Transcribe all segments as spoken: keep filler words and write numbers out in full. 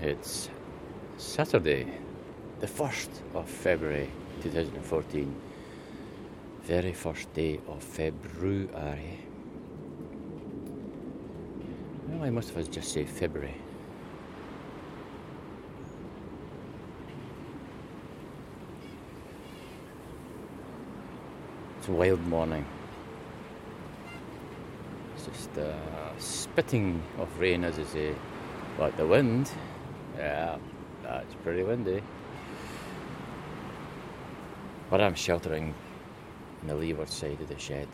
It's Saturday, the first of February twenty fourteen. Very first day of February. Well, most of us just say February. It's a wild morning. It's just uh, spitting of rain, as I say. But the wind, yeah, that's pretty windy. But I'm sheltering on the leeward side of the shed.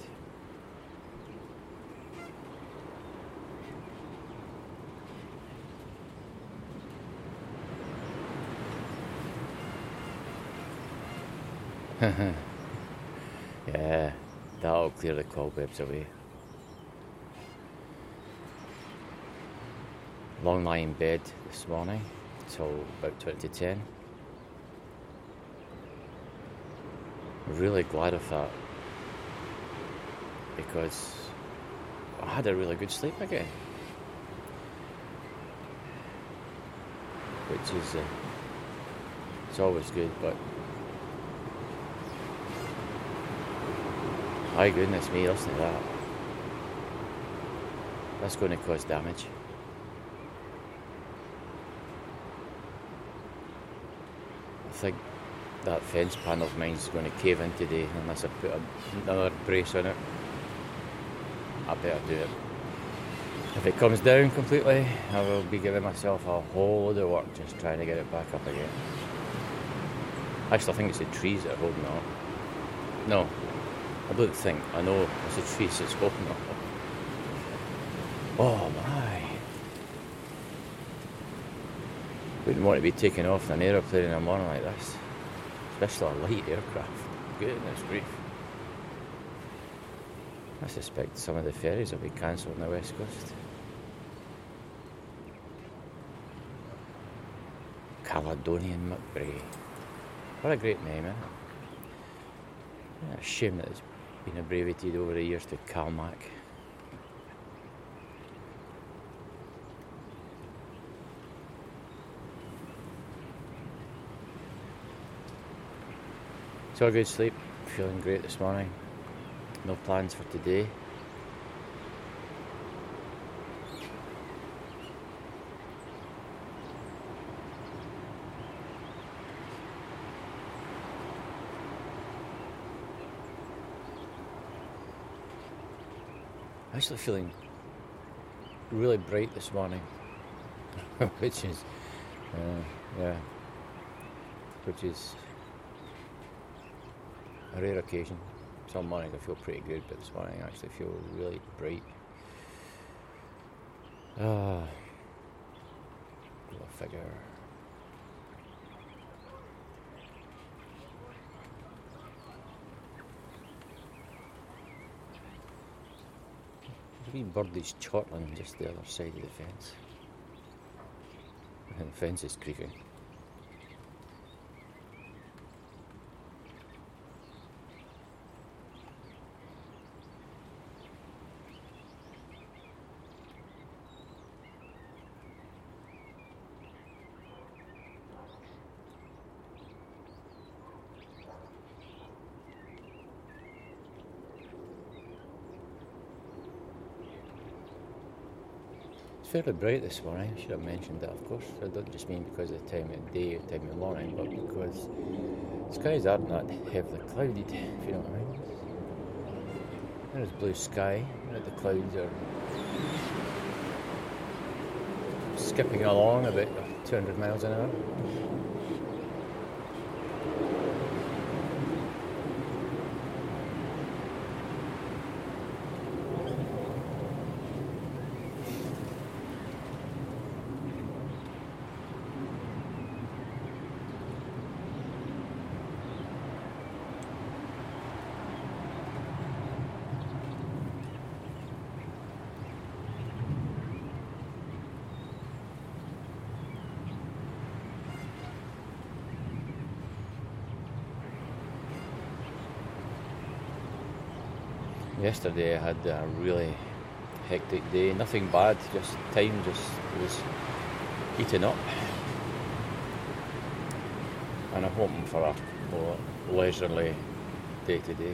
Yeah, that'll clear the cobwebs away. Long lie in bed this morning till about twenty to ten. Really glad of that, because I had a really good sleep again, which is uh, it's always good. But my goodness me, listen to that. That's going to cause damage. I think that fence panel of mine is going to cave in today unless I put a, another brace on it. I better do it. If it comes down completely, I will be giving myself a whole load of work just trying to get it back up again. Actually, I think it's the trees that are holding it up. No, I don't think. I know it's the trees that's holding it up. Oh my. Wouldn't want to be taken off in an aeroplane in a morning like this. Especially a light aircraft. Goodness grief. I suspect some of the ferries will be cancelled on the west coast. Caledonian McBray. What a great name, eh? Yeah, a shame that it's been abbreviated over the years to Calmac. So a good sleep, feeling great this morning. No plans for today. I'm actually feeling really bright this morning, which is, uh, yeah, which is a rare occasion. Some mornings I feel pretty good, but this morning I actually feel really bright. Ah, little figure. There's a wee birdie's chortling just the other side of the fence. And the fence is creaking. Fairly bright this morning. I should have mentioned that, of course. I don't just mean because of the time of day or time of morning, but because the skies aren't that heavily clouded, if you know what I mean. There's blue sky, and the clouds are skipping along about two hundred miles an hour. Yesterday I had a really hectic day, nothing bad, just time just was eating up. and I'm hoping for a more leisurely day today.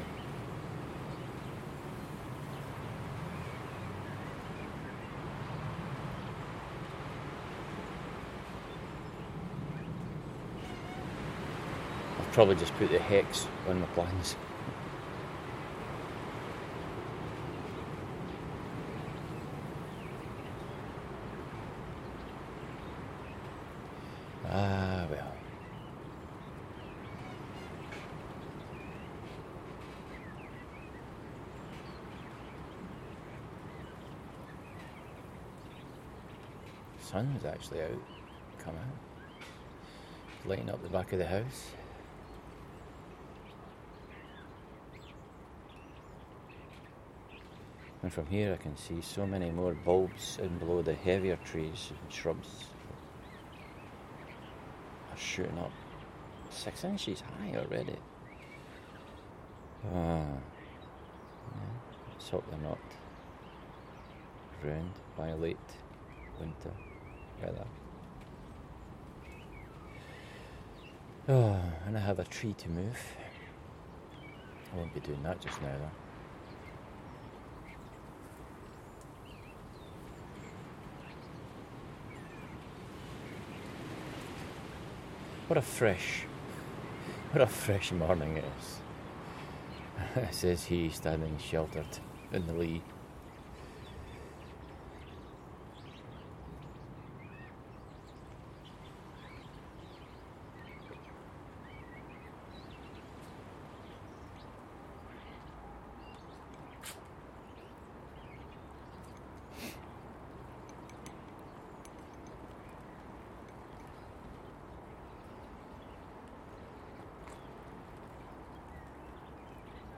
I'll probably just put the hex on my plans. Ah, well. Sun was actually out, come out, lighting up the back of the house. And from here I can see so many more bulbs in below the heavier trees and shrubs are shooting up six inches high already. Ah, yeah. Let's hope they're not ruined by late winter weather. Oh, and I have a tree to move. I won't be doing that just now though. What a fresh, what a fresh morning it is. Says he, standing sheltered in the lee.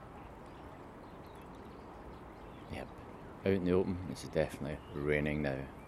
Yep, out in the open, it's definitely raining now.